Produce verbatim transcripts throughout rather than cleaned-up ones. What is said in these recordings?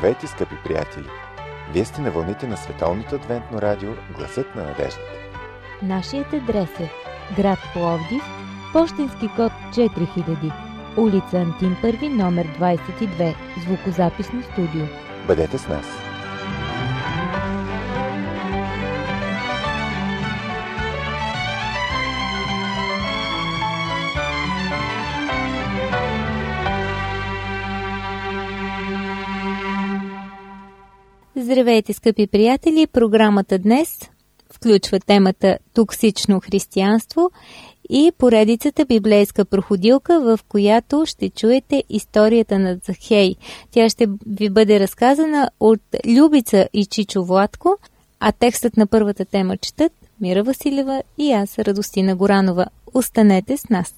Здравейте, скъпи приятели! Вие сте на вълните на Световното адвентно радио Гласът на надеждата. Нашият адрес е град Пловдив, пощенски код четири хиляди, улица Антим първи, номер двадесет и две, звукозаписно студио. Бъдете с нас! Здравейте, скъпи приятели! Програмата днес включва темата «Токсично християнство» и поредицата библейска проходилка, в която ще чуете историята на Захей. Тя ще ви бъде разказана от Любица и Чичо Владко, а текстът на първата тема четат Мира Василева и аз, Радостина Горанова. Останете с нас!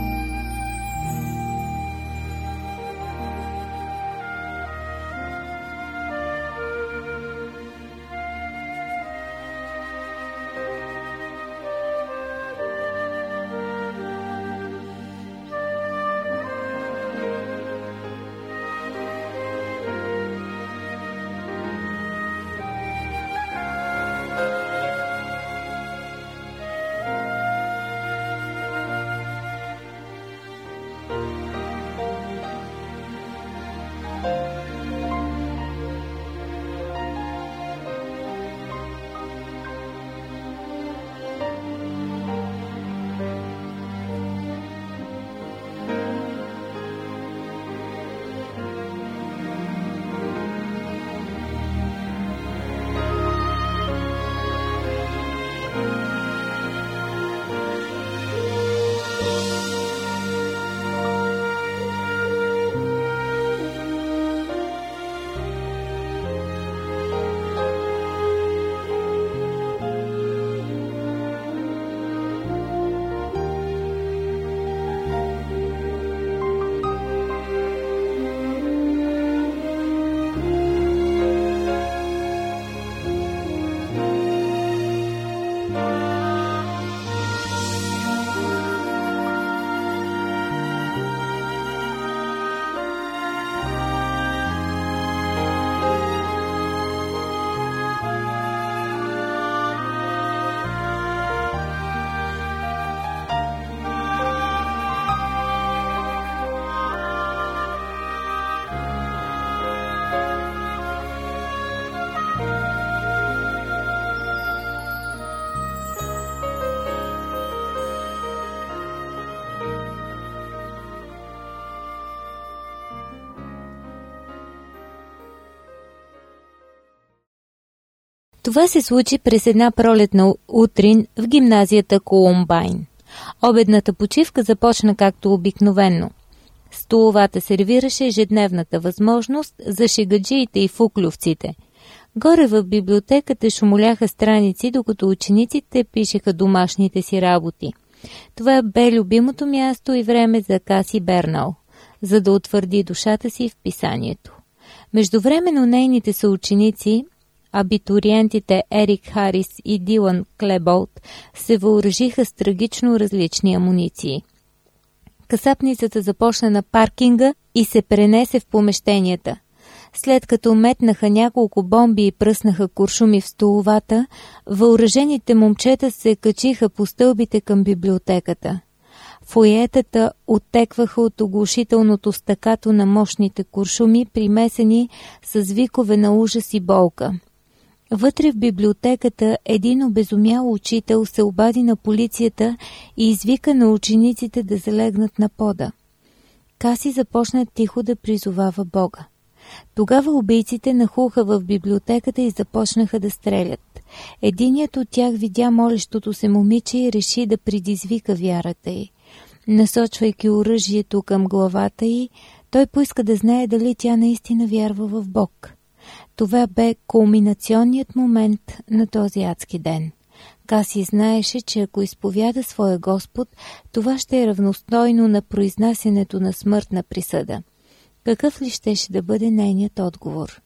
Това се случи през една пролетна утрин в гимназията Колумбайн. Обедната почивка започна както обикновено. Столовата сервираше ежедневната възможност за шегаджиите и фуклювците. Горе в библиотеката шумоляха страници, докато учениците пишеха домашните си работи. Това бе любимото място и време за Каси Бернал, за да утвърди душата си в писанието. Междувременно нейните съученици, абитуриентите Ерик Харис и Дилан Клеболт, се въоръжиха с трагично различни амуниции. Касапницата започна на паркинга и се пренесе в помещенията. След като метнаха няколко бомби и пръснаха куршуми в столовата, въоръжените момчета се качиха по стълбите към библиотеката. Фоиетата оттекваха от оглушителното стакато на мощните куршуми, примесени с викове на ужас и болка. Вътре в библиотеката един обезумял учител се обади на полицията и извика на учениците да залегнат на пода. Каси започна тихо да призовава Бога. Тогава убийците нахуха в библиотеката и започнаха да стрелят. Единият от тях видя молещото се момиче и реши да предизвика вярата й. Насочвайки оръжието към главата й, той поиска да знае дали тя наистина вярва в Бог. Това бе кулминационният момент на този адски ден. Каси знаеше, че ако изповяда своя Господ, това ще е равностойно на произнасянето на смъртна присъда. Какъв ли щеше да бъде нейният отговор?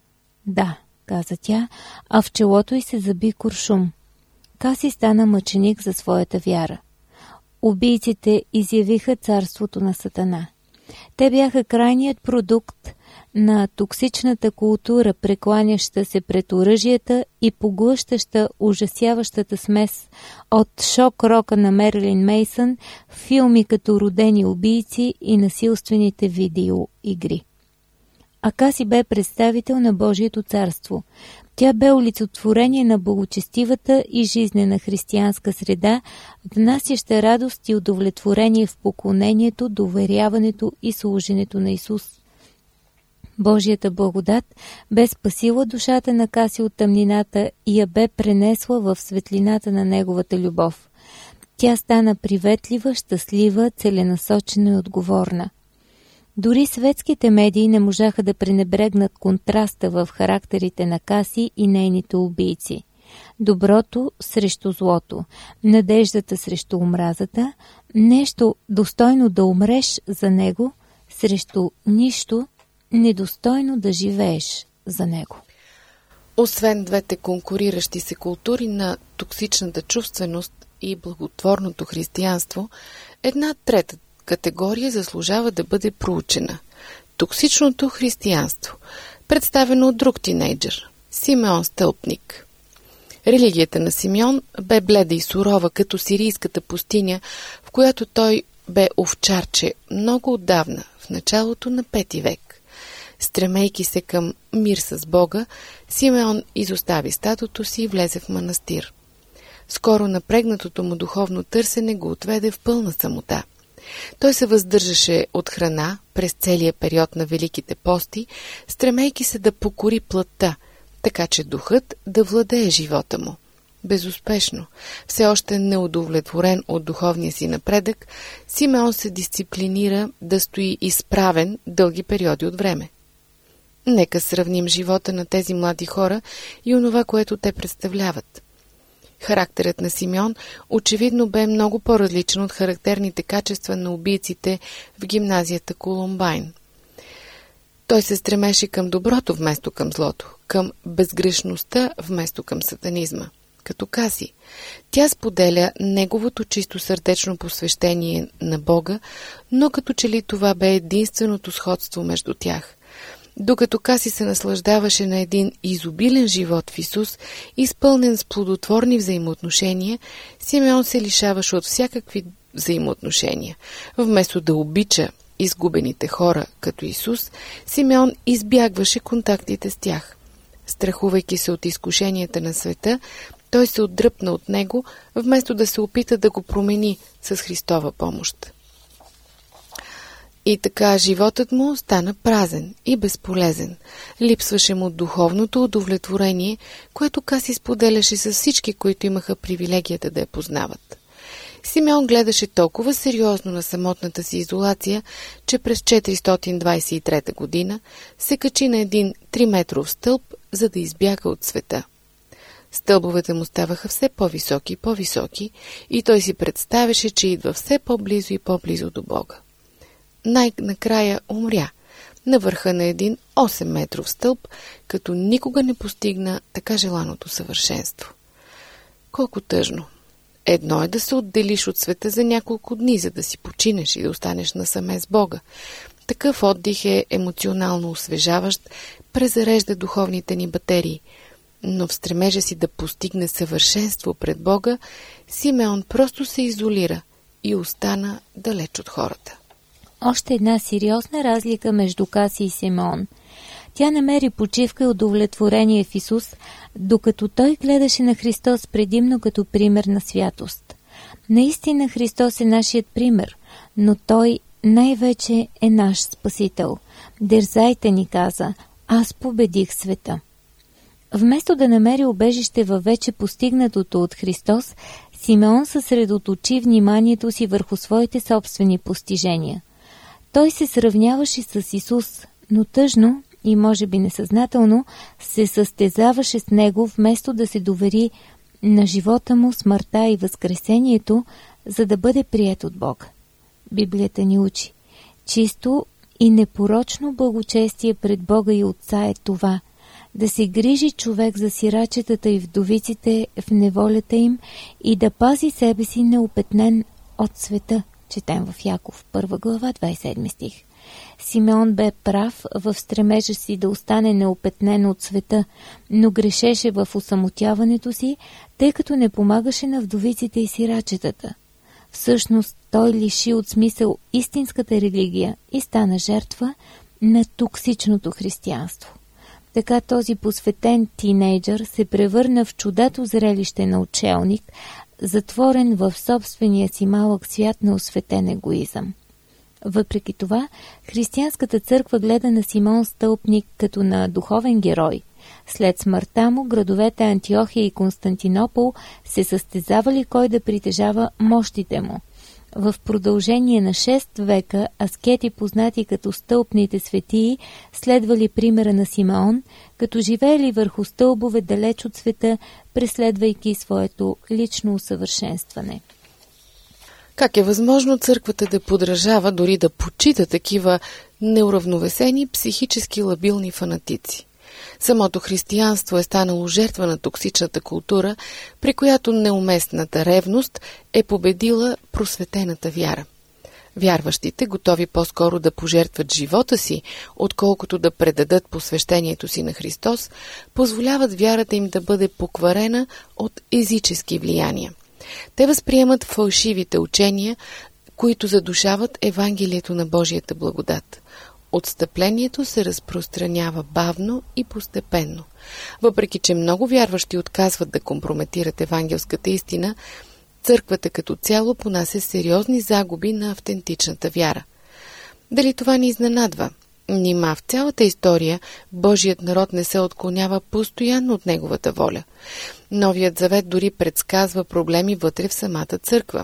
Да, каза тя, а в челото й се заби куршум. Каси стана мъченик за своята вяра. Убийците изявиха царството на Сатана. Те бяха крайният продукт на токсичната култура, прекланяща се пред оръжията и поглъщаща ужасяващата смес от шок-рока на Мерлин Мейсън, филми като Родени убийци и насилствените видеоигри. А Каси бе представител на Божието царство. Тя бе олицетворение на благочестивата и жизнена християнска среда, внасяща радост и удовлетворение в поклонението, доверяването и служенето на Исус. Божията благодат бе спасила душата на Каси от тъмнината и я бе пренесла в светлината на неговата любов. Тя стана приветлива, щастлива, целенасочена и отговорна. Дори светските медии не можаха да пренебрегнат контраста в характерите на Каси и нейните убийци. Доброто срещу злото, надеждата срещу омразата, нещо достойно да умреш за него, срещу нищо недостойно да живееш за него. Освен двете конкуриращи се култури на токсичната чувственост и благотворното християнство, една трета категория заслужава да бъде проучена – токсичното християнство, представено от друг тинейджър – Симеон Стълпник. Религията на Симеон бе бледа и сурова, като сирийската пустиня, в която той бе овчарче много отдавна, в началото на пети век. Стремейки се към мир с Бога, Симеон изостави стадото си и влезе в манастир. Скоро напрегнатото му духовно търсене го отведе в пълна самота. Той се въздържаше от храна през целия период на Великите пости, стремейки се да покори плътта, така че духът да владее живота му. Безуспешно, все още неудовлетворен от духовния си напредък, Симеон се дисциплинира да стои изправен дълги периоди от време. Нека сравним живота на тези млади хора и онова, което те представляват. Характерът на Симеон очевидно бе много по-различен от характерните качества на убийците в гимназията Колумбайн. Той се стремеше към доброто вместо към злото, към безгрешността вместо към сатанизма. Като Каси, тя споделя неговото чисто сърдечно посвещение на Бога, но като че ли това бе единственото сходство между тях. Докато Каси се наслаждаваше на един изобилен живот в Исус, изпълнен с плодотворни взаимоотношения, Симеон се лишаваше от всякакви взаимоотношения. Вместо да обича изгубените хора като Исус, Симеон избягваше контактите с тях. Страхувайки се от изкушенията на света, той се отдръпна от него, вместо да се опита да го промени с Христова помощ. И така животът му стана празен и безполезен. Липсваше му духовното удовлетворение, което Каси споделяше с всички, които имаха привилегията да я познават. Симеон гледаше толкова сериозно на самотната си изолация, че през четиристотин двадесет и трета година се качи на един триметров стълб, за да избяга от света. Стълбовете му ставаха все по-високи и по-високи и той си представяше, че идва все по-близо и по-близо до Бога. Най-накрая умря на върха на един осем метров стълб, като никога не постигна така желаното съвършенство. Колко тъжно! Едно е да се отделиш от света за няколко дни, за да си починеш и да останеш насаме с Бога. Такъв отдих е емоционално освежаващ, презарежда духовните ни батерии. Но в стремежа си да постигне съвършенство пред Бога, Симеон просто се изолира и остана далеч от хората. Още една сериозна разлика между Каси и Симеон. Тя намери почивка и удовлетворение в Исус, докато той гледаше на Христос предимно като пример на святост. Наистина Христос е нашият пример, но Той най-вече е наш Спасител. Дерзайте, ни каза, аз победих света. Вместо да намери убежище във вече постигнатото от Христос, Симеон съсредоточи вниманието си върху своите собствени постижения. Той се сравняваше с Исус, но тъжно и може би несъзнателно се състезаваше с него, вместо да се довери на живота му, смъртта и възкресението, за да бъде приет от Бога. Библията ни учи: чисто и непорочно благочестие пред Бога и Отца е това, да се грижи човек за сирачетата и вдовиците в неволята им и да пази себе си неопетнен от света. Четем в Яков, първа глава, двадесет и седми стих. Симеон бе прав в стремежа си да остане неопетнен от света, но грешеше в осамотяването си, тъй като не помагаше на вдовиците и сирачетата. Всъщност той лиши от смисъл истинската религия и стана жертва на токсичното християнство. Така този посветен тинейджър се превърна в чудато зрелище на отшелник, затворен в собствения си малък свят на осветен егоизъм. Въпреки това, християнската църква гледа на Симеон Стълпник като на духовен герой. След смъртта му, градовете Антиохия и Константинопол се състезавали кой да притежава мощите му. В продължение на шест века аскети, познати като стълпните светии, следвали примера на Симеон, като живеели върху стълбове далеч от света, преследвайки своето лично усъвършенстване. Как е възможно църквата да подражава, дори да почита такива неуравновесени, психически лабилни фанатици? Самото християнство е станало жертва на токсичната култура, при която неуместната ревност е победила просветената вяра. Вярващите, готови по-скоро да пожертват живота си, отколкото да предадат посвещението си на Христос, позволяват вярата им да бъде покварена от езически влияния. Те възприемат фалшивите учения, които задушават Евангелието на Божията благодат. Отстъплението се разпространява бавно и постепенно. Въпреки че много вярващи отказват да компрометират евангелската истина, църквата като цяло понася сериозни загуби на автентичната вяра. Дали това ни изненадва? Нима в цялата история Божият народ не се отклонява постоянно от неговата воля. Новият завет дори предсказва проблеми вътре в самата църква.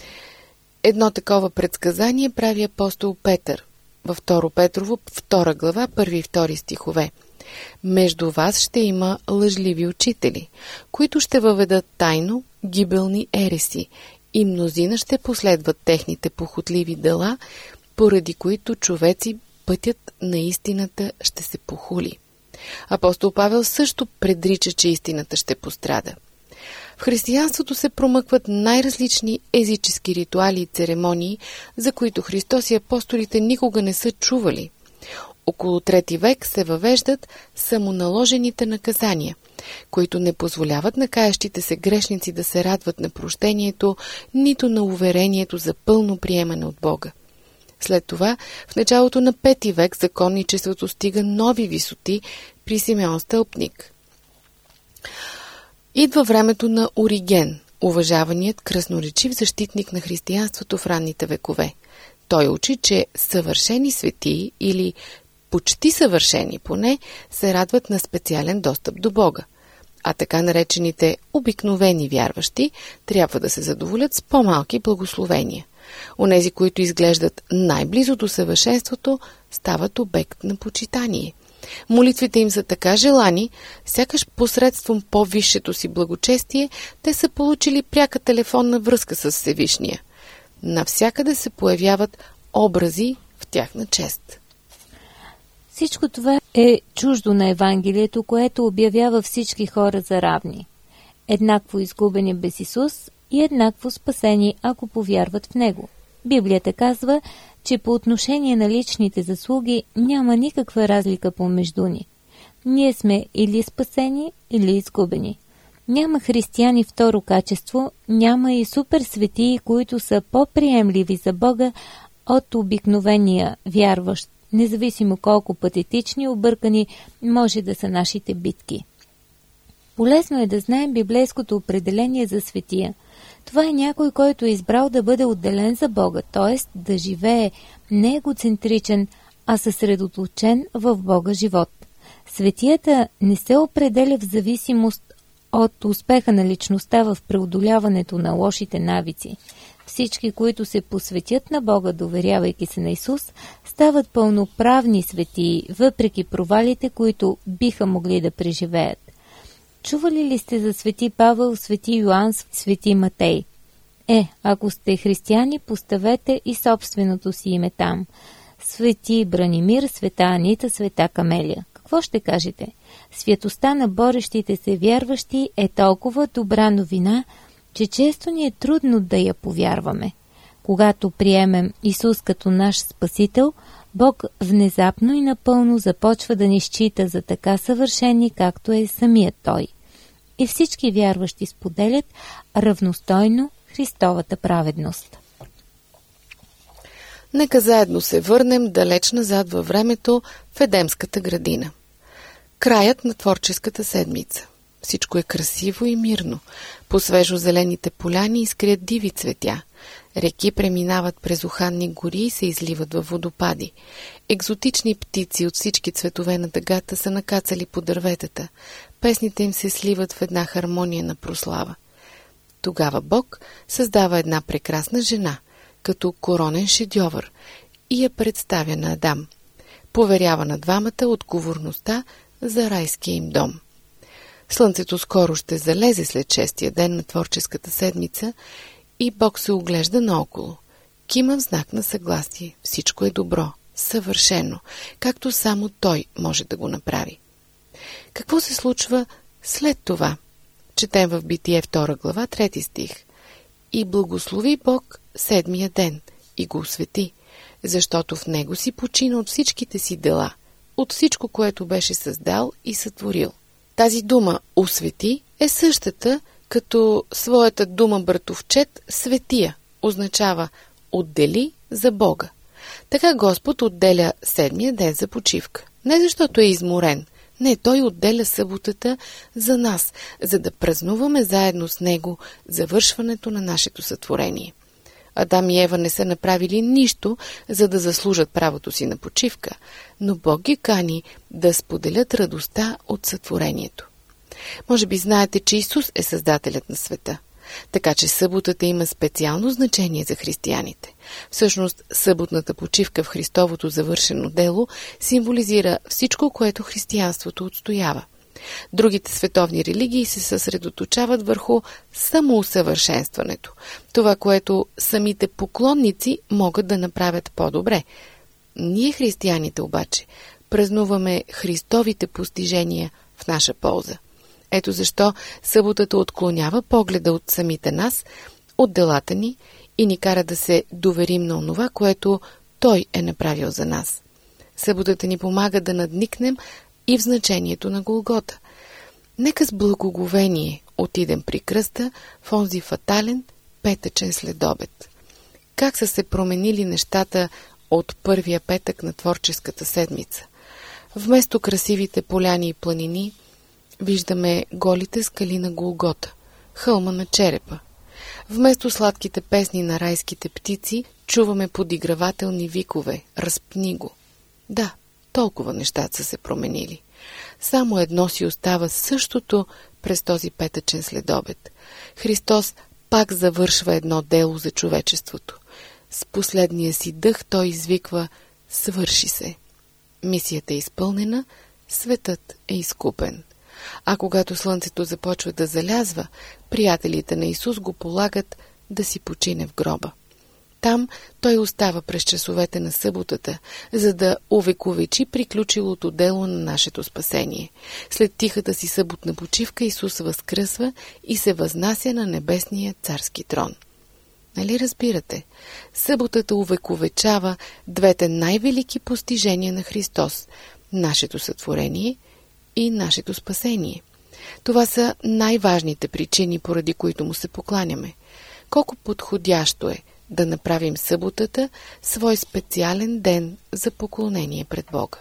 Едно такова предсказание прави апостол Петър във второ Петрово, втора глава, първи и втори стихове. Между вас ще има лъжливи учители, които ще въведат тайно гибелни ереси и мнозина ще последват техните похотливи дела, поради които човеци пътят на истината ще се похули. Апостол Павел също предрича, че истината ще пострада. В християнството се промъкват най-различни езически ритуали и церемонии, за които Христос и апостолите никога не са чували. Около трети век се въвеждат самоналожените наказания, които не позволяват на каещите се грешници да се радват на прощението, нито на уверението за пълно приемане от Бога. След това, в началото на пети век, законничеството стига нови висоти при Симеон Стълпник. Идва времето на Ориген, уважаваният красноречив защитник на християнството в ранните векове. Той учи, че съвършени светии или почти съвършени поне се радват на специален достъп до Бога, а така наречените обикновени вярващи трябва да се задоволят с по-малки благословения. Онези, които изглеждат най-близо до съвършенството, стават обект на почитание. Молитвите им са така желани, сякаш посредством по-висшето си благочестие, те са получили пряка телефонна връзка с Всевишния. Навсякъде се появяват образи в тяхна чест. Всичко това е чуждо на Евангелието, което обявява всички хора за равни. Еднакво изгубени без Исус и еднакво спасени, ако повярват в Него. Библията казва, че по отношение на личните заслуги няма никаква разлика помежду ни. Ние сме или спасени, или изгубени. Няма християни второ качество, няма и суперсветии, които са по-приемливи за Бога от обикновения вярващ, независимо колко патетични и объркани може да са нашите битки. Полезно е да знаем библейското определение за светия. Това е някой, който е избрал да бъде отделен за Бога, т.е. да живее не егоцентричен, а съсредоточен в Бога живот. Светията не се определя в зависимост от успеха на личността в преодоляването на лошите навици. Всички, които се посветят на Бога, доверявайки се на Исус, стават пълноправни светии, въпреки провалите, които биха могли да преживеят. Чували ли сте за свети Павел, свети Йоан, свети Матей? Е, ако сте християни, поставете и собственото си име там. Свети Бранимир, света Анита, света Камелия. Какво ще кажете? Святостта на борещите се вярващи е толкова добра новина, че често ни е трудно да я повярваме. Когато приемем Исус като наш Спасител, Бог внезапно и напълно започва да ни счита за така съвършени, както е самият Той. И всички вярващи споделят равностойно Христовата праведност. Нека заедно се върнем далеч назад във времето в Едемската градина. Краят на творческата седмица. Всичко е красиво и мирно. По свежо зелените поляни изкрият диви цветя. Реки преминават през уханни гори и се изливат във водопади. Екзотични птици от всички цветове на дъгата са накацали по дърветата. Песните им се сливат в една хармония на прослава. Тогава Бог създава една прекрасна жена, като коронен шедьовър, и я представя на Адам. Поверява на двамата отговорността за райския им дом. Слънцето скоро ще залезе след шестия ден на творческата седмица и Бог се оглежда наоколо. Кима в знак на съгласие. Всичко е добро, съвършено, както само Той може да го направи. Какво се случва след това? Четем в Битие втора глава, трети стих. И благослови Бог седмия ден и го освети, защото в него си почина от всичките си дела, от всичко, което беше създал и сътворил. Тази дума «освети» е същата, като своята дума братовчет «светия» означава «отдели за Бога». Така Господ отделя седмия ден за почивка. Не защото е изморен, не, Той отделя съботата за нас, за да празнуваме заедно с Него завършването на нашето сътворение. Адам и Ева не са направили нищо, за да заслужат правото си на почивка, но Бог ги кани да споделят радостта от сътворението. Може би знаете, че Исус е създателят на света, така че съботата има специално значение за християните. Всъщност, съботната почивка в Христовото завършено дело символизира всичко, което християнството отстоява. Другите световни религии се съсредоточават върху самоусъвършенстването, това, което самите поклонници могат да направят по-добре. Ние, християните, обаче, празнуваме Христовите постижения в наша полза. Ето защо съботата отклонява погледа от самите нас, от делата ни и ни кара да се доверим на онова, което Той е направил за нас. Съботата ни помага да надникнем и в значението на Голгота. Нека с благоговение отидем при кръста в онзи фатален петъчен следобед. Как са се променили нещата от първия петък на творческата седмица? Вместо красивите поляни и планини, виждаме голите скали на Голгота, хълма на черепа. Вместо сладките песни на райските птици, чуваме подигравателни викове: «Разпни го!» Да, толкова нещата са се променили. Само едно си остава същото през този петъчен следобед. Христос пак завършва едно дело за човечеството. С последния си дъх Той извиква: «Свърши се!» Мисията е изпълнена, светът е изкупен. А когато слънцето започва да залязва, приятелите на Исус го полагат да си почине в гроба. Там Той остава през часовете на съботата, за да увековечи приключилото дело на нашето спасение. След тихата си съботна почивка Исус възкръсва и се възнася на небесния царски трон. Нали разбирате? Съботата увековечава двете най-велики постижения на Христос – нашето сътворение и нашето спасение. Това са най-важните причини, поради които му се покланяме. Колко подходящо е да направим съботата свой специален ден за поклонение пред Бога.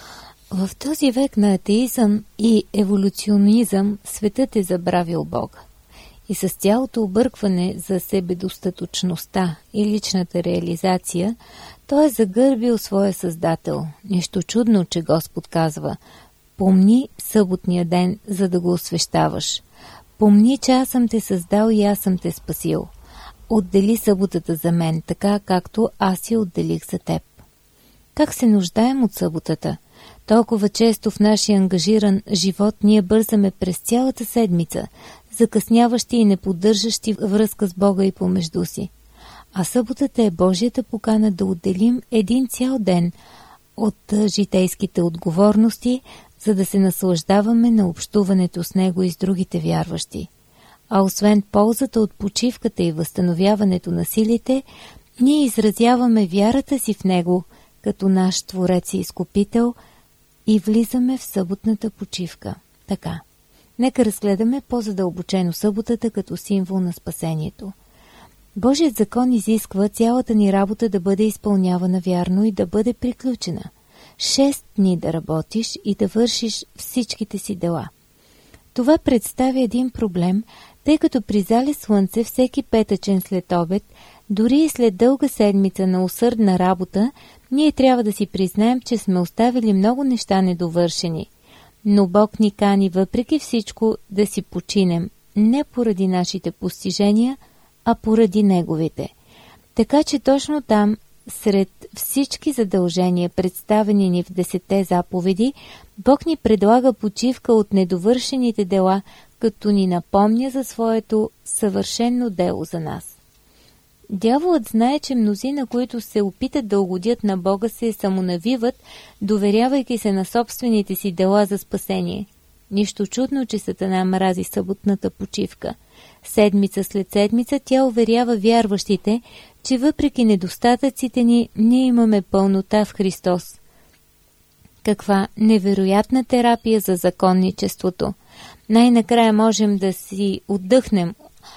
В този век на атеизъм и еволюционизъм светът е забравил Бога. И с цялото объркване за себедостатъчността и личната реализация, той е загърбил своя Създател. Нищо чудно, че Господ казва: «Помни съботния ден, за да го освещаваш. Помни, че аз съм те създал и аз съм те спасил. Отдели съботата за мен, така както аз я отделих за теб». Как се нуждаем от съботата? Толкова често в нашия ангажиран живот ние бързаме през цялата седмица, закъсняващи и неподдържащи връзка с Бога и помежду си. А съботата е Божията покана да отделим един цял ден от житейските отговорности, за да се наслаждаваме на общуването с Него и с другите вярващи. А освен ползата от почивката и възстановяването на силите, ние изразяваме вярата си в Него, като наш Творец и Изкупител, и влизаме в съботната почивка. Така, нека разгледаме по-задълбочено съботата като символ на спасението. Божият закон изисква цялата ни работа да бъде изпълнявана вярно и да бъде приключена. Шест дни да работиш и да вършиш всичките си дела. Това представя един проблем, тъй като при залез слънце всеки петъчен след обед, дори и след дълга седмица на усърдна работа, ние трябва да си признаем, че сме оставили много неща недовършени. Но Бог ни кани въпреки всичко да си починем, не поради нашите постижения, а поради Неговите. Така че точно там, сред всички задължения, представени ни в десетте заповеди, Бог ни предлага почивка от недовършените дела, като ни напомня за своето съвършено дело за нас. Дяволът знае, че мнозина, които се опитат да угодят на Бога, се самонавиват, доверявайки се на собствените си дела за спасение. Нищо чудно, че Сатана мрази съботната почивка. Седмица след седмица тя уверява вярващите, че въпреки недостатъците ни, ние имаме пълнота в Христос. Каква невероятна терапия за законничеството! Най-накрая можем да си отдъхнем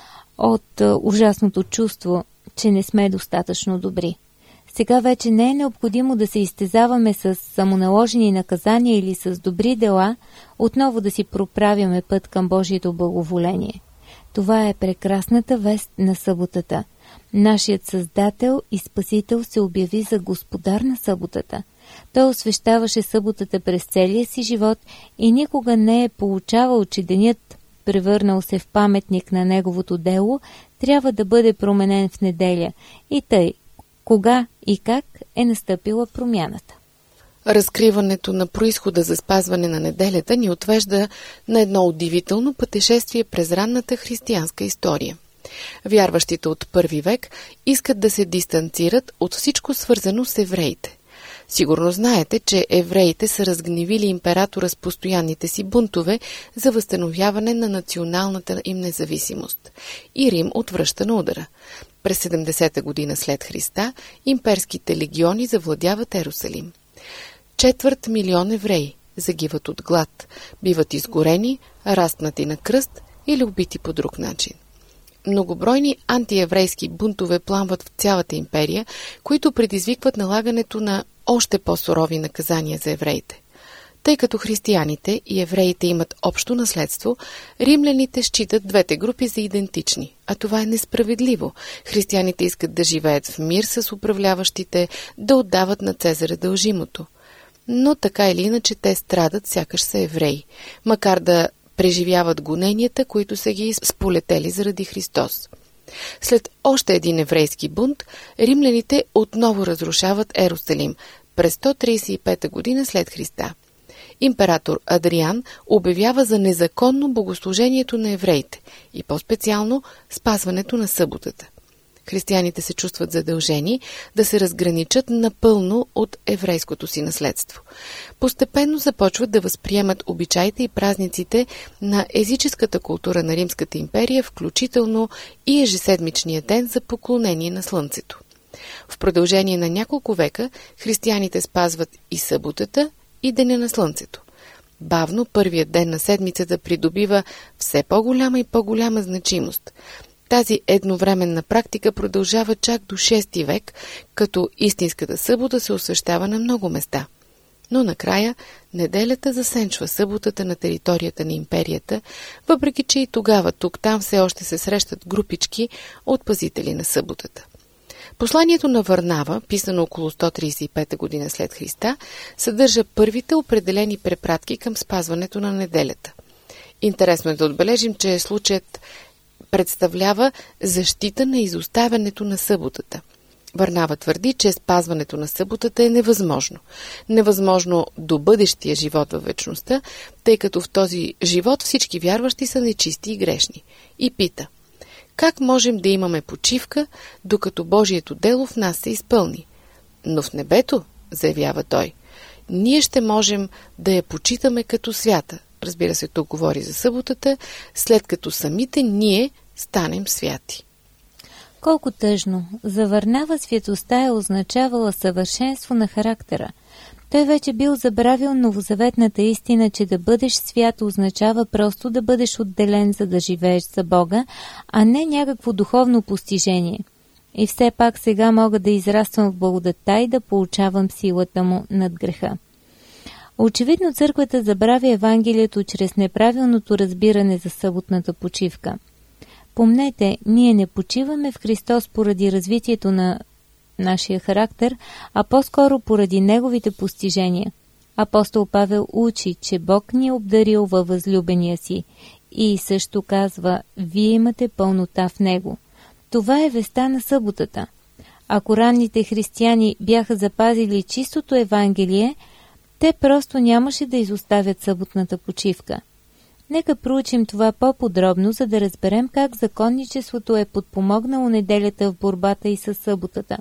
от а, ужасното чувство, че не сме достатъчно добри. Сега вече не е необходимо да се изтезаваме с самоналожени наказания или с добри дела, отново да си проправяме път към Божието благоволение. Това е прекрасната вест на съботата. Нашият Създател и Спасител се обяви за господар на съботата. Той освещаваше съботата през целия си живот и никога не е получавал, че денят, превърнал се в паметник на неговото дело, трябва да бъде променен в неделя. И тъй, кога и как е настъпила промяната. Разкриването на произхода за спазване на неделята ни отвежда на едно удивително пътешествие през ранната християнска история. Вярващите от първи век искат да се дистанцират от всичко свързано с евреите. Сигурно знаете, че евреите са разгневили императора с постоянните си бунтове за възстановяване на националната им независимост. И Рим отвръща на удара. През седемдесета година след Христа имперските легиони завладяват Ерусалим. Четвърт милион евреи загиват от глад, биват изгорени, разпнати на кръст или убити по друг начин. Многобройни антиеврейски бунтове пламват в цялата империя, които предизвикват налагането на още по-сурови наказания за евреите. Тъй като християните и евреите имат общо наследство, римляните считат двете групи за идентични, а това е несправедливо. Християните искат да живеят в мир с управляващите, да отдават на Цезаря дължимото. Но така или иначе те страдат, сякаш са евреи, макар да преживяват гоненията, които са ги сполетели заради Христос. След още един еврейски бунт, римляните отново разрушават Ерусалим през сто тридесет и пета година след Христа. Император Адриан обявява за незаконно богослужението на евреите и по-специално спазването на съботата. Християните се чувстват задължени да се разграничат напълно от еврейското си наследство. Постепенно започват да възприемат обичаите и празниците на езическата култура на Римската империя, включително и ежеседмичния ден за поклонение на Слънцето. В продължение на няколко века християните спазват и съботата, и Деня на Слънцето. Бавно първият ден на седмицата придобива все по-голяма и по-голяма значимост. Тази едновременна практика продължава чак до шести век, като истинската събота се освещава на много места. Но накрая неделята засенчва съботата на територията на империята, въпреки че и тогава тук-там все още се срещат групички от пазители на съботата. Посланието на Варнава, писано около сто тридесет и пета година след Христа, съдържа първите определени препратки към спазването на неделята. Интересно е да отбележим, че случаят представлява защита на изоставянето на съботата. Варнава твърди, че спазването на съботата е невъзможно. Невъзможно до бъдещия живот във вечността, тъй като в този живот всички вярващи са нечисти и грешни. И пита: как можем да имаме почивка, докато Божието дело в нас се изпълни? Но в небето, заявява той, ние ще можем да я почитаме като свята. Разбира се, тук говори за съботата, след като самите ние станем святи. Колко тъжно! За Варнава светостта е означавала съвършенство на характера. Той вече бил забравил новозаветната истина, че да бъдеш свят означава просто да бъдеш отделен, за да живееш за Бога, а не някакво духовно постижение. И все пак сега мога да израствам в благодатта и да получавам силата му над греха. Очевидно църквата забравя Евангелието чрез неправилното разбиране за съботната почивка. Помнете, ние не почиваме в Христос поради развитието на нашия характер, а по-скоро поради неговите постижения. Апостол Павел учи, че Бог ни е обдарил във възлюбения си и също казва, вие имате пълнота в него. Това е веста на съботата. Ако ранните християни бяха запазили чистото Евангелие, те просто нямаше да изоставят съботната почивка. Нека проучим това по-подробно, за да разберем как законничеството е подпомогнало неделята в борбата и със съботата.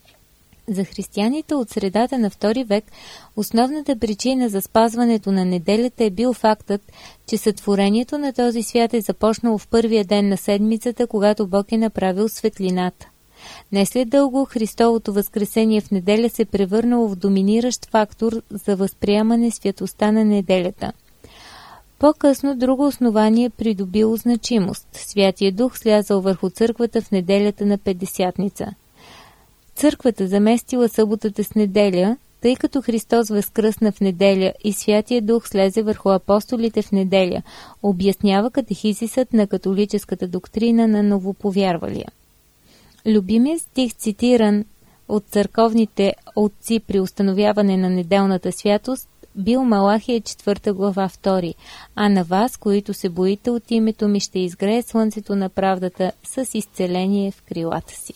За християните от средата на втори век основната причина за спазването на неделята е бил фактът, че сътворението на този свят е започнало в първия ден на седмицата, когато Бог е направил светлината. Не след дълго Христовото възкресение в неделя се превърнало в доминиращ фактор за възприемане святостта на неделята. По-късно друго основание придобило значимост. Святия Дух слязал върху църквата в неделята на Петдесятница. Църквата заместила съботата с неделя, тъй като Христос възкръсна в неделя и Святия Дух слезе върху апостолите в неделя, обяснява катехизисът на католическата доктрина на новоповярвалия. Любимият стих, цитиран от църковните отци при установяване на неделната святост, бил Малахия четвърта глава втори, а на вас, които се боите от името ми, ще изгрее слънцето на правдата с изцеление в крилата си.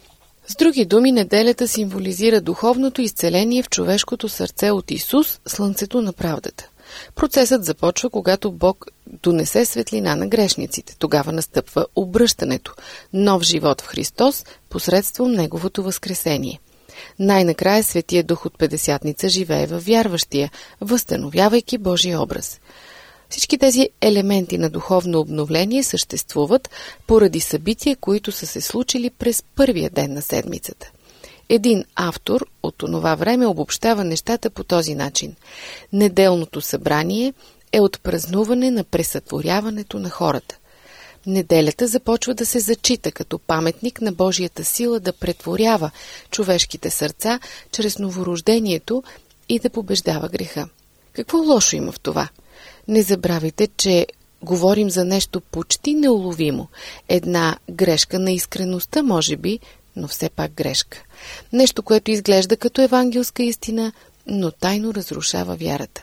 С други думи, неделята символизира духовното изцеление в човешкото сърце от Исус, слънцето на правдата. Процесът започва, когато Бог донесе светлина на грешниците. Тогава настъпва обръщането, нов живот в Христос посредством Неговото възкресение. Най-накрая Светия Дух от Петдесятница живее във вярващия, възстановявайки Божия образ. Всички тези елементи на духовно обновление съществуват поради събития, които са се случили през първия ден на седмицата. Един автор от онова време обобщава нещата по този начин. Неделното събрание е отпразнуване на пресътворяването на хората. Неделята започва да се зачита като паметник на Божията сила да претворява човешките сърца чрез новорождението и да побеждава греха. Какво лошо има в това? Не забравяйте, че говорим за нещо почти неуловимо. Една грешка на искреността, може би, но все пак грешка. Нещо, което изглежда като евангелска истина, но тайно разрушава вярата.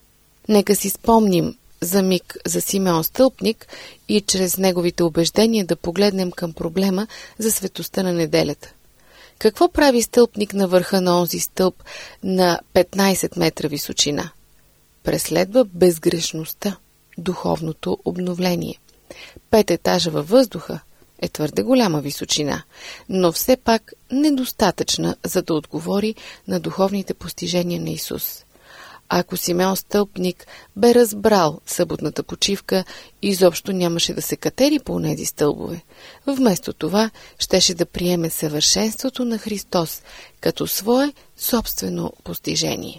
Нека си спомним за миг за Симеон Стълпник и чрез неговите убеждения да погледнем към проблема за светостта на неделята. Какво прави стълпник на върха на онзи стълб на петнайсет метра височина? Преследва безгрешността, духовното обновление. Пет етажа във въздуха е твърде голяма височина, но все пак недостатъчна, за да отговори на духовните постижения на Исус. Ако Симеон Стълпник бе разбрал съботната почивка, изобщо нямаше да се катери по онези стълбове. Вместо това, щеше да приеме съвършенството на Христос като свое собствено постижение.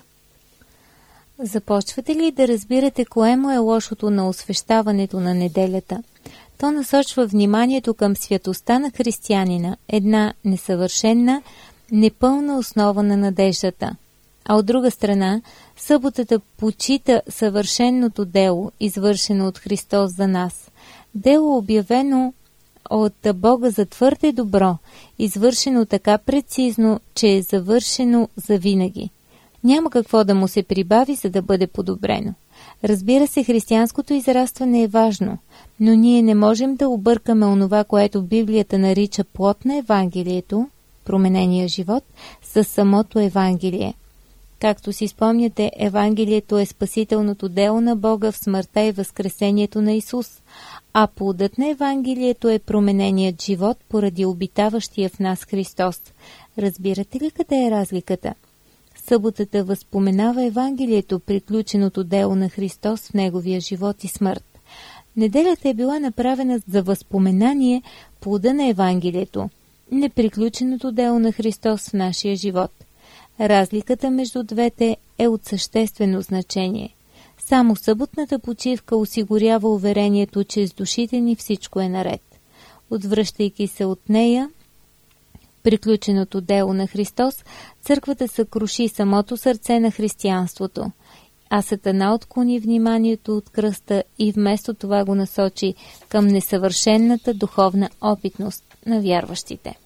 Започвате ли да разбирате кое му е лошото на освещаването на неделята? То насочва вниманието към святостта на християнина, една несъвършена, непълна основа на надеждата. А от друга страна, съботата почита съвършеното дело, извършено от Христос за нас. Дело, обявено от Бога за твърде добро, извършено така прецизно, че е завършено завинаги. Няма какво да му се прибави, за да бъде подобрено. Разбира се, християнското израстване е важно, но ние не можем да объркаме онова, което Библията нарича плод на Евангелието, променения живот, с самото Евангелие. Както си спомняте, Евангелието е спасителното дело на Бога в смъртта и възкресението на Исус, а плодът на Евангелието е промененият живот поради обитаващия в нас Христос. Разбирате ли къде е разликата? Съботата възпоменава Евангелието, приключеното дело на Христос в Неговия живот и смърт. Неделята е била направена за възпоменание плода на Евангелието. неприключеното дело на Христос в нашия живот. Разликата между двете е от съществено значение. Само съботната почивка осигурява уверението, че с душите ни всичко е наред. Отвръщайки се от нея, приключеното дело на Христос, църквата съкруши самото сърце на християнството, а Сатана отклони вниманието от кръста и вместо това го насочи към несъвършенната духовна опитност на вярващите.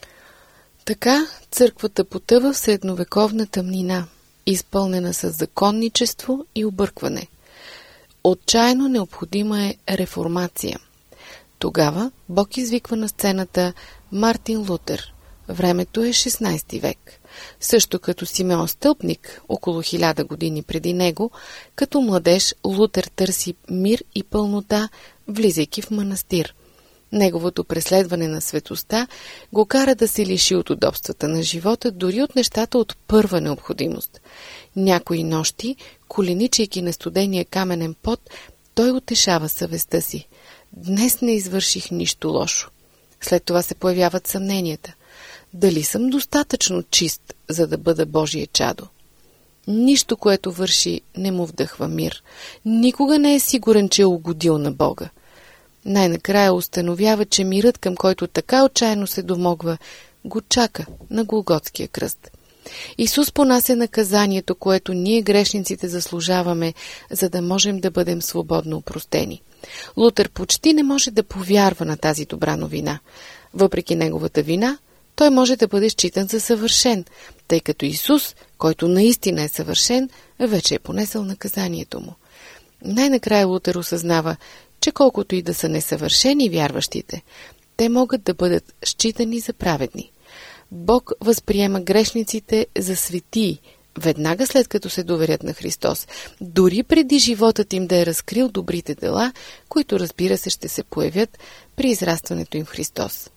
Така църквата потъва в средновековна тъмнина, изпълнена с законничество и объркване. Отчаяно необходима е реформация. Тогава Бог извиква на сцената Мартин Лутер. Времето е шестнайсети век. Също като Симеон Стълпник, около хиляда години преди него, като младеж Лутер търси мир и пълнота, влизайки в манастир. Неговото преследване на светостта го кара да се лиши от удобствата на живота, дори от нещата от първа необходимост. Някои нощи, коленичайки на студения каменен пот, той утешава съвестта си. Днес не извърших нищо лошо. След това се появяват съмненията. Дали съм достатъчно чист, за да бъда Божие чадо? Нищо, което върши, не му вдъхва мир. Никога не е сигурен, че е угодил на Бога. Най-накрая установява, че мирът, към който така отчаяно се домогва, го чака на Голготския кръст. Исус понася наказанието, което ние грешниците заслужаваме, за да можем да бъдем свободно опростени. Лутер почти не може да повярва на тази добра новина. Въпреки неговата вина, той може да бъде считан за съвършен, тъй като Исус, който наистина е съвършен, вече е понесъл наказанието му. Най-накрая Лутер осъзнава, че колкото и да са несъвършени вярващите, те могат да бъдат считани за праведни. Бог възприема грешниците за светии, веднага след като се доверят на Христос, дори преди животът им да е разкрил добрите дела, които, разбира се, ще се появят при израстването им в Христос.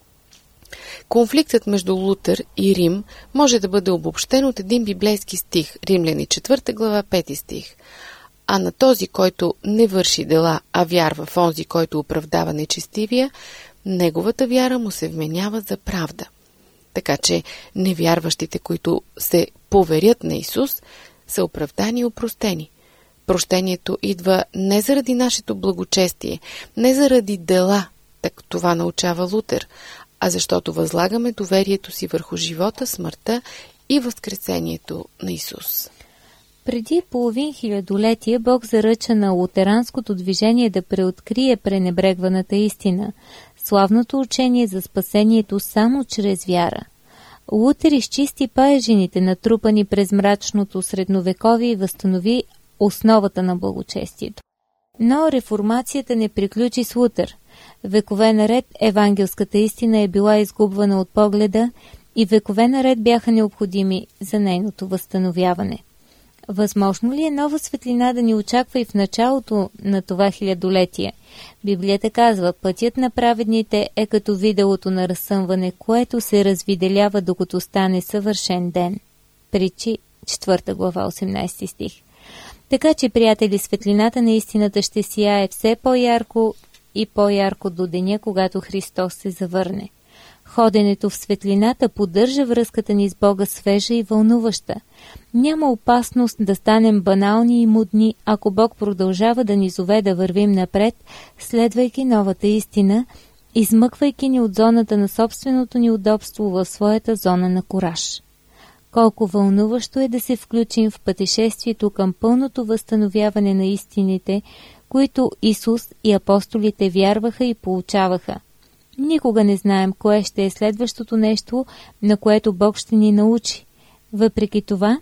Конфликтът между Лутер и Рим може да бъде обобщен от един библейски стих, Римляни четвърта глава, пети стих. А на този, който не върши дела, а вярва в онзи, който оправдава нечестивия, неговата вяра му се вменява за правда. Така че невярващите, които се поверят на Исус, са оправдани и опростени. Прощението идва не заради нашето благочестие, не заради дела, так това научава Лутер, а защото възлагаме доверието си върху живота, смъртта и възкресението на Исус. Преди половин хилядолетие Бог заръча на лутеранското движение да преоткрие пренебрегваната истина, славното учение за спасението само чрез вяра. Лутер изчисти паежините, натрупани през мрачното средновековие и възстанови основата на благочестието. Но реформацията не приключи с Лутер. Векове наред евангелската истина е била изгубвана от погледа и векове наред бяха необходими за нейното възстановяване. Възможно ли е нова светлина да ни очаква и в началото на това хилядолетие? Библията казва, пътят на праведните е като виделото на разсъмване, което се развиделява докато стане съвършен ден. Притчи, четвърта глава, осемнайсети стих. Така че, приятели, светлината на истината ще сияе все по-ярко и по-ярко до деня, когато Христос се завърне. Ходенето в светлината поддържа връзката ни с Бога свежа и вълнуваща. Няма опасност да станем банални и мудни, ако Бог продължава да ни зове да вървим напред, следвайки новата истина, измъквайки ни от зоната на собственото ни удобство в своята зона на кураж. Колко вълнуващо е да се включим в пътешествието към пълното възстановяване на истините, които Исус и апостолите вярваха и получаваха. Никога не знаем кое ще е следващото нещо, на което Бог ще ни научи. Въпреки това,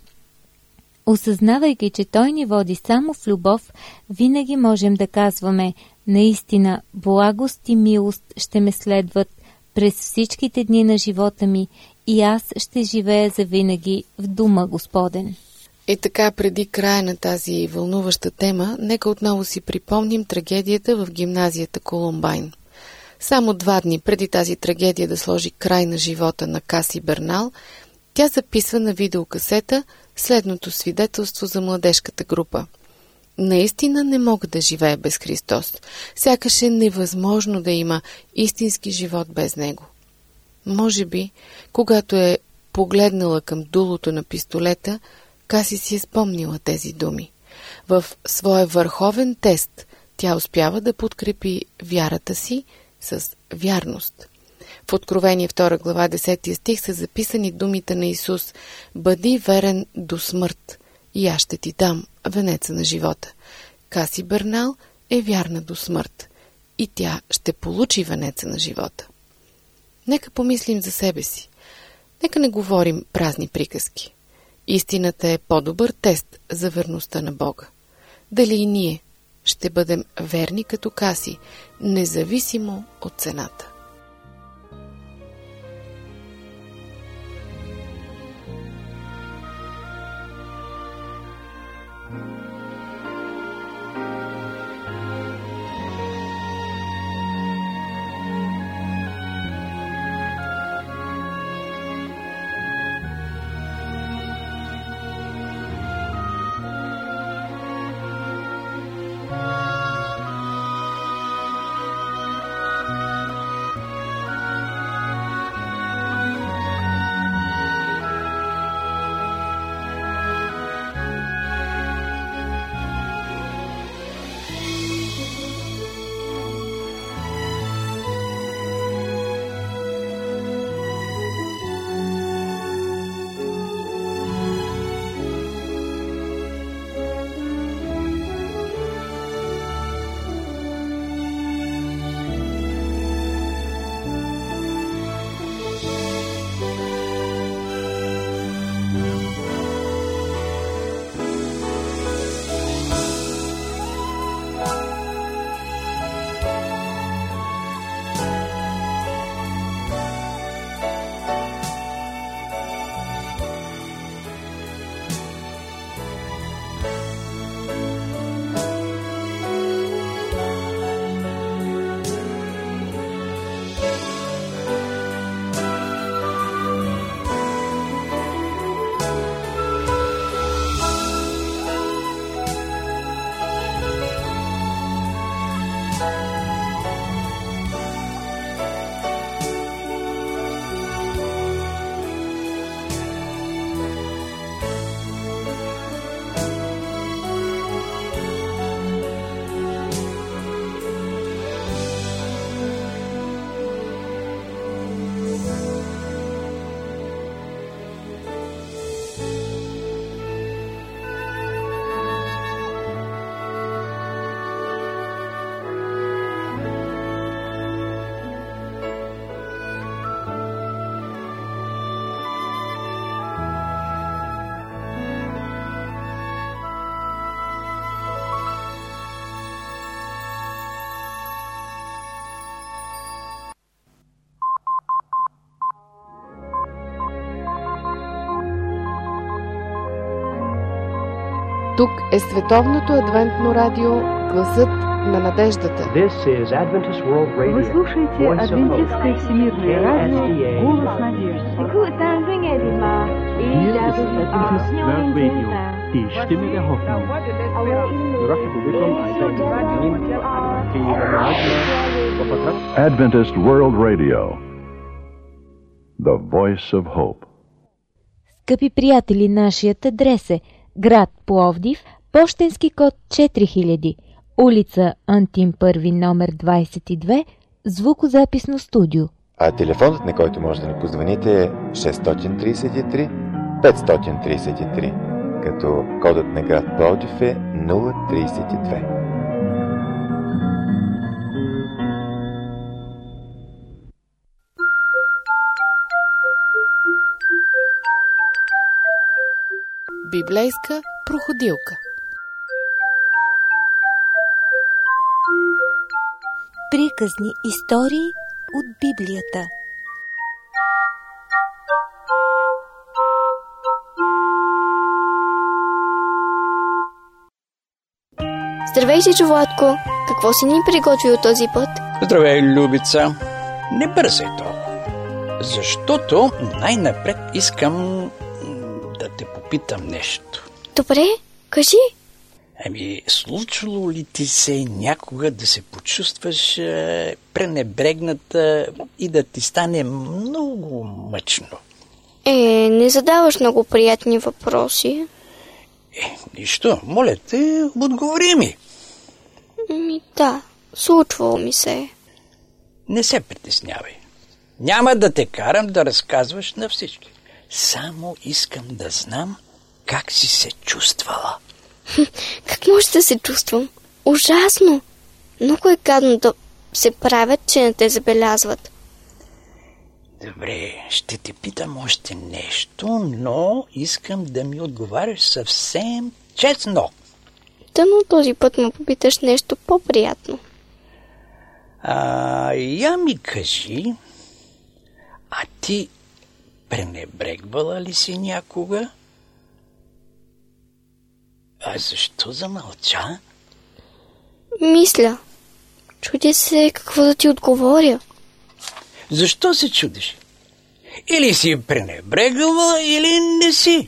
осъзнавайки, че Той ни води само в любов, винаги можем да казваме: наистина, благост и милост ще ме следват през всичките дни на живота ми и аз ще живея завинаги в дома Господен. И така, преди края на тази вълнуваща тема, нека отново си припомним трагедията в гимназията Колумбайн. Само два дни преди тази трагедия да сложи край на живота на Каси Бернал, тя записва на видеокасета следното свидетелство за младежката група. Наистина не мога да живея без Христос. Сякаш е невъзможно да има истински живот без Него. Може би, когато е погледнала към дулото на пистолета, Каси си е спомнила тези думи. В своя върховен тест тя успява да подкрепи вярата си с вярност. В Откровение втора глава десети стих са записани думите на Исус: „Бъди верен до смърт и аз ще ти дам венеца на живота“. Каси Бернал е вярна до смърт и тя ще получи венеца на живота. Нека помислим за себе си. Нека не говорим празни приказки. Истината е по-добър тест за верността на Бога. Дали и ние ще бъдем верни като Каси, независимо от цената? Тук е Световното адвентно радио, гласът на надеждата. Вы слушаете Адвентистское всемирное радио, голос надежды. Adventist World Radio, the voice of hope. Скъпи приятели, нашият адрес е град Пловдив, пощенски код четири хиляди, улица Антим първи, номер двадесет и две, звукозаписно студио. А телефонът, на който може да ни позвоните, е шест три три пет три три, като кодът на град Пловдив е нула тридесет и две. Библейска проходилка. Приказни истории от Библията. Здравей, Жичо Владко! Какво си ни приготвил този път? Здравей, Любица! Не бързай толкова, защото най-напред искам да те попитам нещо. Добре, кажи. Ами, случвало ли ти се някога да се почувстваш е, пренебрегната и да ти стане много мъчно? Е, не задаваш много приятни въпроси. Е, нищо, моля те, отговори ми. Ми да, случвало ми се. Не се притеснявай. Няма да те карам да разказваш на всички. Само искам да знам как си се чувствала. Как може да се чувствам? Ужасно! Много е гадно да се правят, че не те забелязват. Добре, ще те питам още нещо, но искам да ми отговаряш съвсем честно. Дано този път ме попиташ нещо по-приятно. А, я ми кажи, а ти пренебрегвала ли си някога? А защо замълча? Мисля. Чудя се какво да ти отговоря. Защо се чудиш? Или си пренебрегвала, или не си?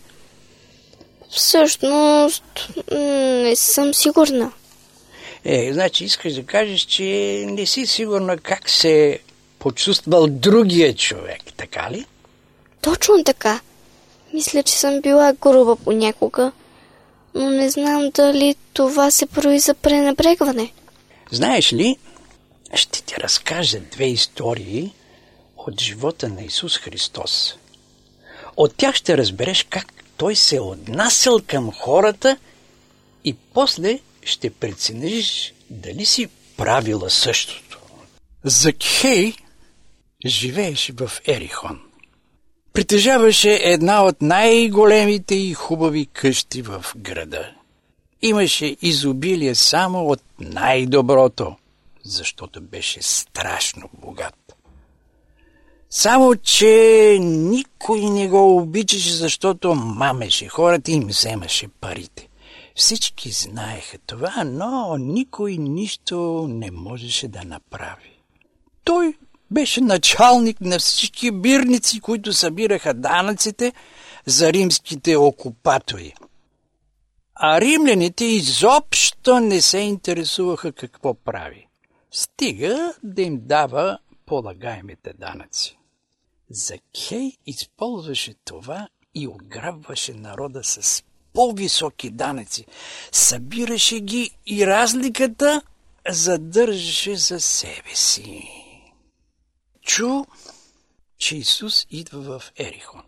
Всъщност, не съм сигурна. Е, значи искаш да кажеш, че не си сигурна как се почувствал другия човек, така ли? Точно така. Мисля, че съм била груба понякога, но не знам дали това се брои за пренебрегване. Знаеш ли, ще ти разкажа две истории от живота на Исус Христос. От тях ще разбереш как Той се е отнасял към хората и после ще прецениш дали си правила същото. Закхей живееше в Ерихон. Притежаваше една от най-големите и хубави къщи в града. Имаше изобилие само от най-доброто, защото беше страшно богат. Само, че никой не го обичаше, защото мамеше хората и им вземаше парите. Всички знаеха това, но никой нищо не можеше да направи. Той беше началник на всички бирници, които събираха данъците за римските окупатори. А римляните изобщо не се интересуваха какво прави. Стига да им дава полагаемите данъци. Закхей използваше това и ограбваше народа с по-високи данъци. Събираше ги и разликата задържаше за себе си. Чу, че Исус идва в Ерихон.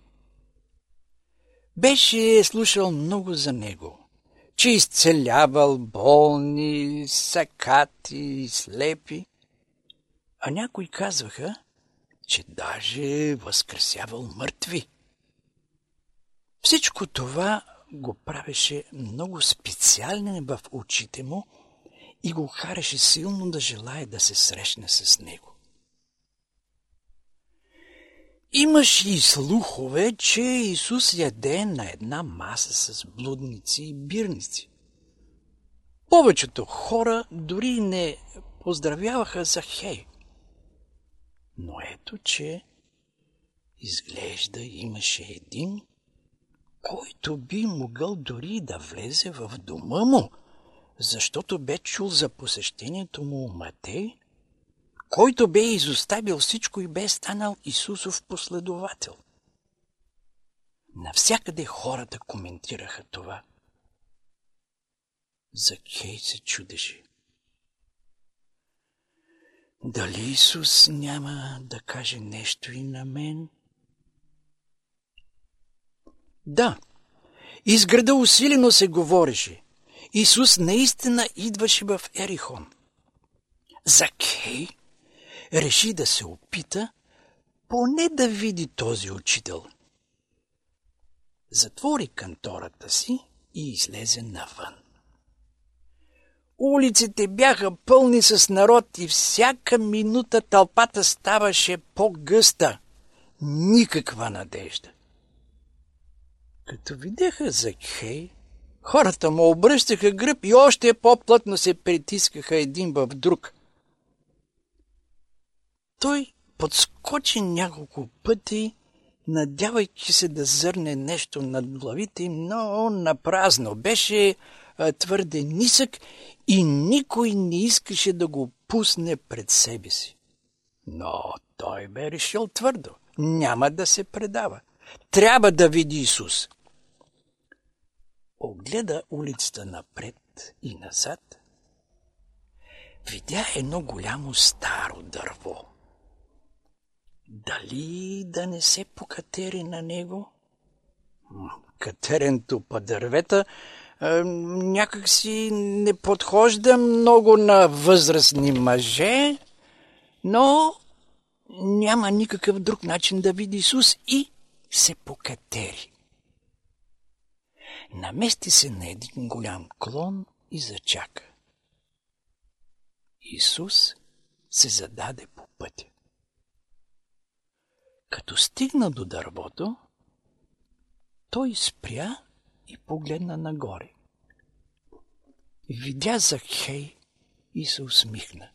Беше слушал много за него, че изцелявал болни, сакати, слепи. А някои казваха, че даже възкресявал мъртви. Всичко това го правеше много специален в очите му и го караше силно да желае да се срещне с него. Имаше и слухове, че Исус яде на една маса с блудници и бирници. Повечето хора дори не поздравяваха Закхей. Но ето, че изглежда имаше един, който би могъл дори да влезе в дома му, защото бе чул за посещението му у Матей, който бе изоставил всичко и бе станал Исусов последовател. Навсякъде хората коментираха това. Закхей се чудеше. Дали Исус няма да каже нещо и на мен? Да, из града усилено се говореше. Исус наистина идваше в Ерихон. Закхей реши да се опита поне да види този учител. Затвори кантората си и излезе навън. Улиците бяха пълни с народ и всяка минута тълпата ставаше по-гъста. Никаква надежда. Като видяха Закхей, хората му обръщаха гръб и още по-плътно се притискаха един в друг. Той подскочи няколко пъти, надявайки се да зърне нещо над главите им, но напразно. Беше а, твърде нисък и никой не искаше да го пусне пред себе си. Но той бе решил твърдо. Няма да се предава. Трябва да види Исус. Огледа улицата напред и назад. Видя едно голямо старо дърво. Дали да не се покатери на него? Катеренето по дървета е, някак си не подхожда много на възрастни мъже, но няма никакъв друг начин да види Исус и се покатери. Намести се на един голям клон и зачака. Исус се зададе по пътя. Като стигна до дървото, той спря и погледна нагоре. Видя Закхей и се усмихна.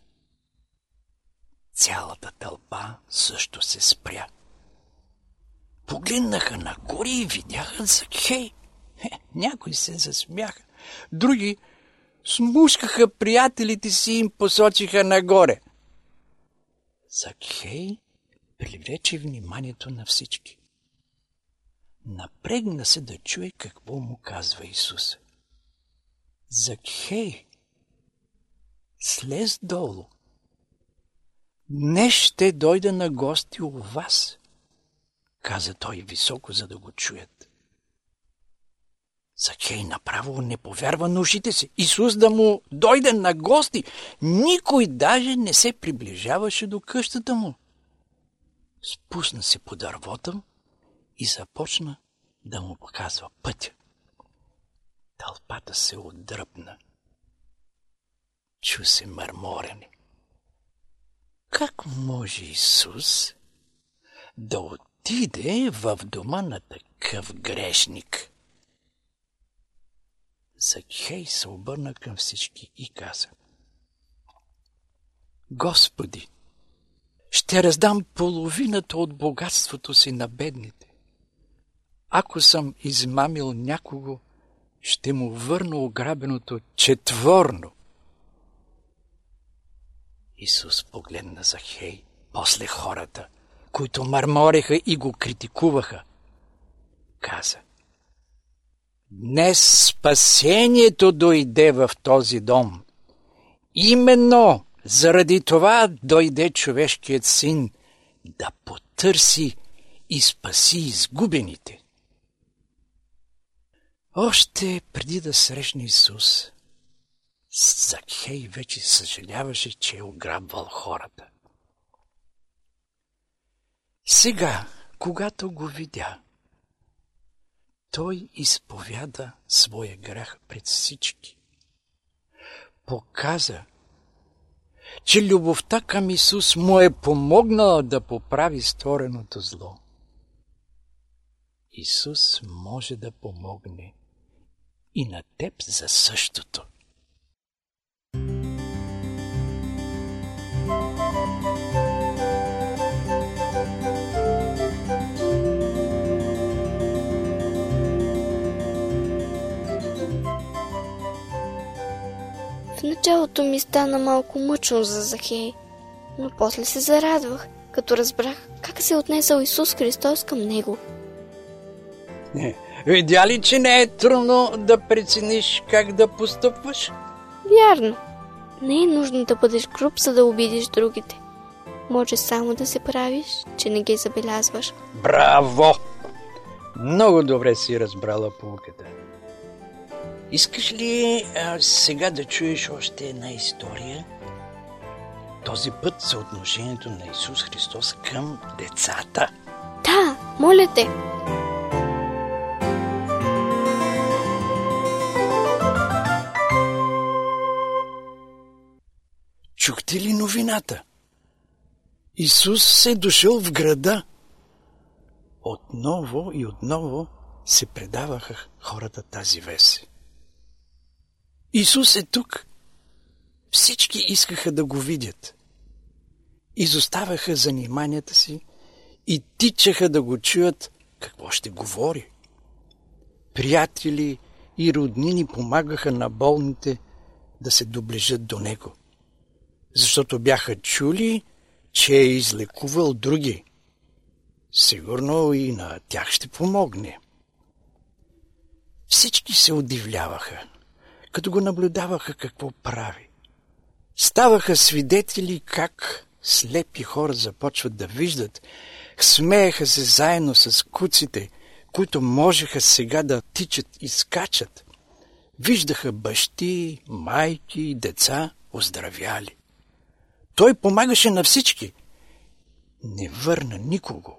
Цялата тълпа също се спря. Погледнаха нагоре и видяха Закхей. Някои се засмяха, други смушкаха приятелите си и им посочиха нагоре. Закхей привлече вниманието на всички. Напрегна се да чуе какво му казва Исус. Закхей, слез долу. Днес ще дойда на гости у вас, каза той високо, за да го чуят. Закхей направо не повярва на ушите си. Исус да му дойде на гости. Никой даже не се приближаваше до къщата му. Спусна се по дървото и започна да му показва пътя. Тълпата се отдръпна. Чу се мърморене. Как може Исус да отиде в дома на такъв грешник? Закхей се обърна към всички и каза: Господи, ще раздам половината от богатството си на бедните. Ако съм измамил някого, ще му върна ограбеното четворно. Исус погледна Закхей, после хората, които мърмореха и го критикуваха. Каза: Днес спасението дойде в този дом. Именно заради това дойде човешкият син да потърси и спаси изгубените. Още преди да срещне Исус, Закхей вече съжаляваше, че е ограбвал хората. Сега, когато го видя, той изповяда своя грях пред всички. Показа, че любовта към Исус му е помогнала да поправи стореното зло. Исус може да помогне и на теб за същото. В началото ми стана малко мъчно за Захей, но после се зарадвах, като разбрах как се отнесъл Исус Христос към него. Видя ли, че не е трудно да прецениш как да постъпваш? Вярно. Не е нужно да бъдеш груб, за да обидиш другите. Може само да се правиш, че не ги забелязваш. Браво! Много добре си разбрала поуката. Искаш ли а, сега да чуеш още една история? Този път за отношението на Исус Христос към децата. Да, моля те! Чухте ли новината? Исус е дошъл в града. Отново и отново се предаваха хората тази вест. Исус е тук. Всички искаха да го видят. Изоставяха заниманията си и тичаха да го чуят какво ще говори. Приятели и роднини помагаха на болните да се доближат до него, защото бяха чули, че е излекувал други. Сигурно и на тях ще помогне. Всички се удивляваха, като го наблюдаваха какво прави. Ставаха свидетели как слепи хора започват да виждат, смееха се заедно с куците, които можеха сега да тичат и скачат. Виждаха бащи, майки и деца оздравяли. Той помагаше на всички. Не върна никого.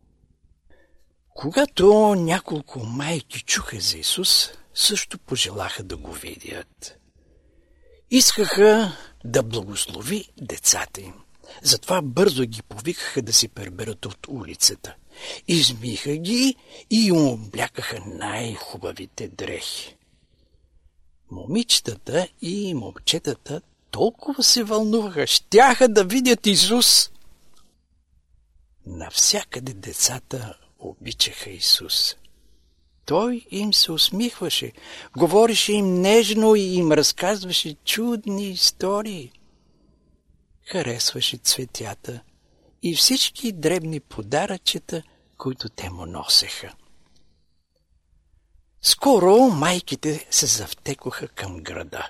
Когато няколко майки чуха за Исус, също пожелаха да го видят. Искаха да благослови децата им. Затова бързо ги повикаха да си приберат от улицата. Измиха ги и им облякаха най-хубавите дрехи. Момичетата и момчетата толкова се вълнуваха, щяха да видят Исус. Навсякъде децата обичаха Исус. Той им се усмихваше, говореше им нежно и им разказваше чудни истории. Харесваше цветята и всички дребни подаръчета, които те му носеха. Скоро майките се завтекоха към града.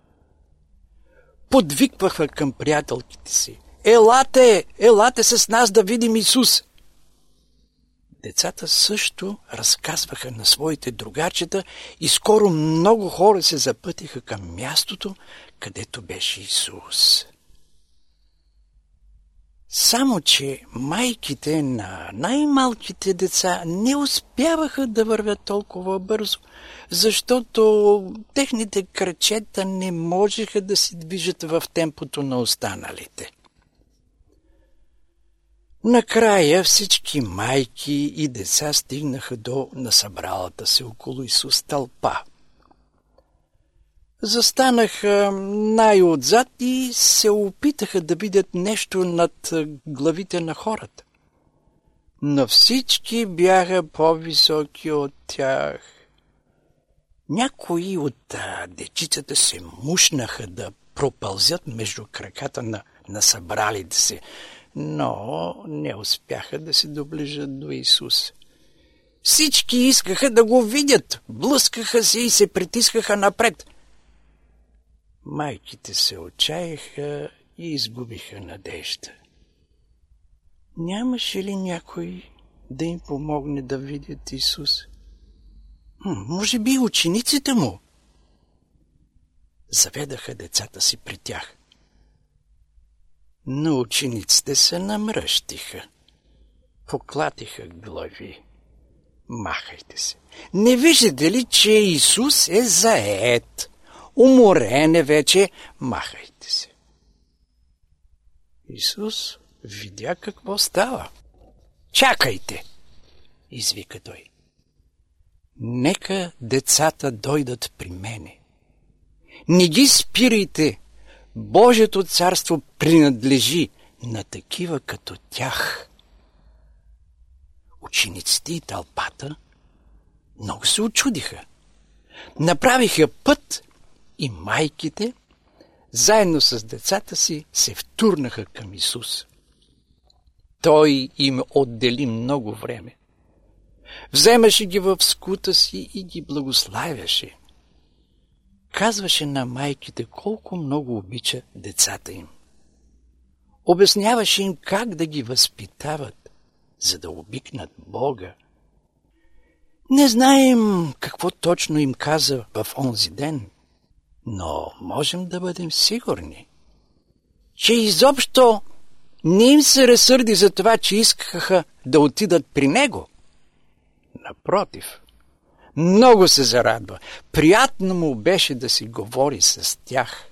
Подвикваха към приятелките си: „Елате, елате с нас да видим Исус!“ Децата също разказваха на своите другарчета и скоро много хора се запътиха към мястото, където беше Исус. Само че майките на най-малките деца не успяваха да вървят толкова бързо, защото техните крачета не можеха да се движат в темпото на останалите. Накрая всички майки и деца стигнаха до насъбралата се около Исус тълпа. Застанаха най-отзад и се опитаха да видят нещо над главите на хората. Но всички бяха по-високи от тях. Някои от дечицата се мушнаха да пропълзят между краката на, на събралите се, но не успяха да се доближат до Исус. Всички искаха да го видят, блъскаха се и се притискаха напред. Майките се отчаяха и изгубиха надежда. Нямаше ли някой да им помогне да видят Исус? М- може би учениците му? Заведаха децата си при тях. Но учениците се намръщиха, поклатиха глави. Махайте се! Не виждате ли, че Исус е заед? Уморен е вече, махайте се. Исус видя какво става. „Чакайте!“ извика той. „Нека децата дойдат при мене. Не ги спирайте. Божието царство принадлежи на такива като тях.“ Учениците и тълпата много се учудиха. Направиха път и майките, заедно с децата си, се втурнаха към Исус. Той им отдели много време. Вземаше ги в скута си и ги благославяше. Казваше на майките колко много обича децата им. Обясняваше им как да ги възпитават, за да обикнат Бога. Не знаем какво точно им каза в онзи ден, но можем да бъдем сигурни, че изобщо не им се разсърди за това, че искаха да отидат при него. Напротив, много се зарадва. Приятно му беше да си говори с тях.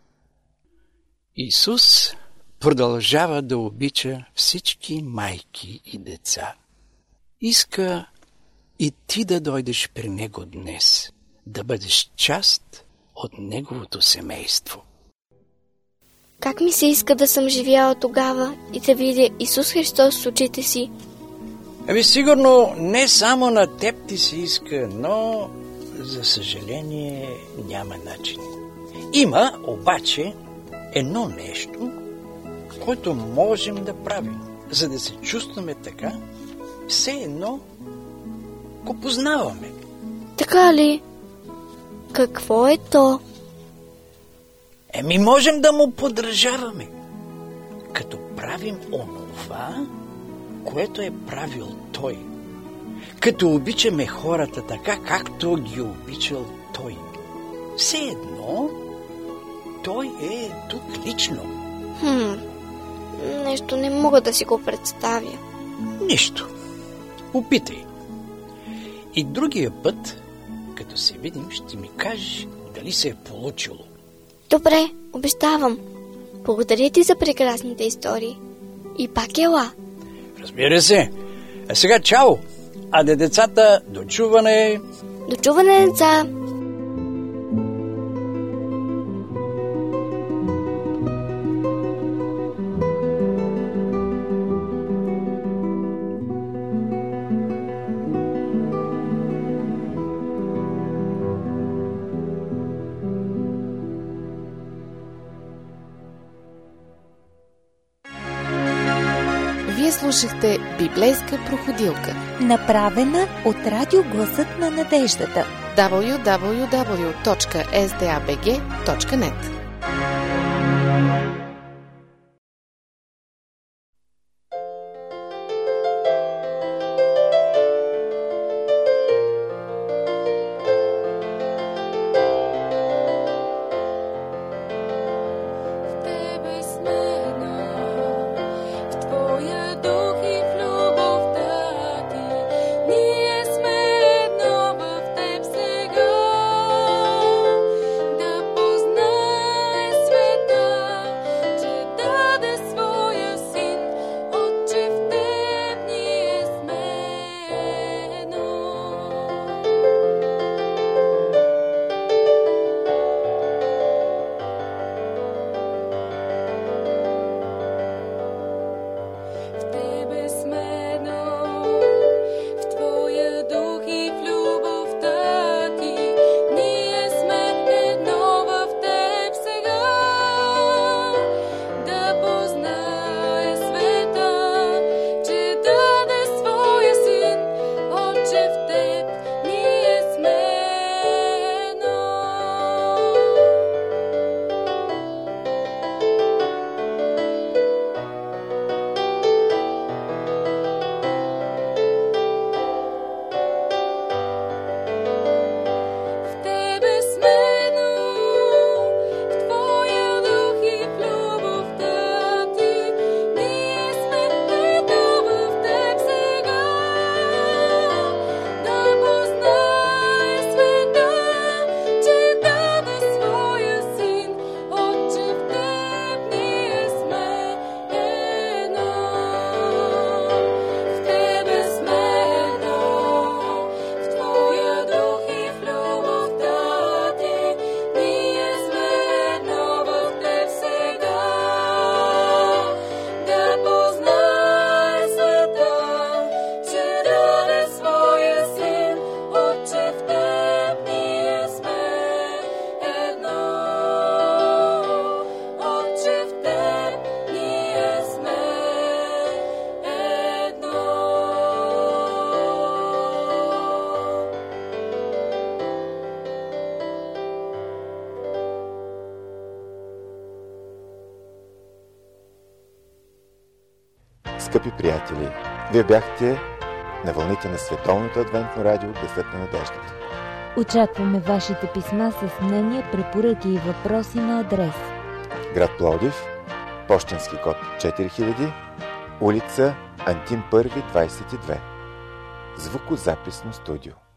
Исус продължава да обича всички майки и деца. Иска и ти да дойдеш при него днес, да бъдеш част от неговото семейство. Как ми се иска да съм живяла тогава и да видя Исус Христос с очите си. Ами сигурно не само на теб ти се иска, но за съжаление, няма начин. Има обаче едно нещо, което можем да правим, за да се чувстваме така, все едно го познаваме. Така ли? Какво е то? Еми, можем да му подражаваме, като правим онова, което е правил той. Като обичаме хората така, както ги обичал той. Все едно, той е тук лично. Хм, нещо не мога да си го представя. Нищо. Опитай. И другия път, като се видим, ще ми кажеш дали се е получило. Добре, обещавам. Благодаря ти за прекрасните истории. И пак ела. Разбира се. А сега чао! А де децата, дочуване! Дочуване, деца! Вие слушахте Библейска проходилка, направена от Радио Гласът на надеждата. дабъл ю дабъл ю дабъл ю точка ес ди ей би джи точка нет. Скъпи приятели, вие бяхте на вълните на Световното адвентно радио Гласът на надеждата. Очакваме вашите писма с мнения, препоръки и въпроси на адрес: град Пловдив, пощенски код четири хиляди, улица Антим първи, двадесет и две. Звукозаписно студио.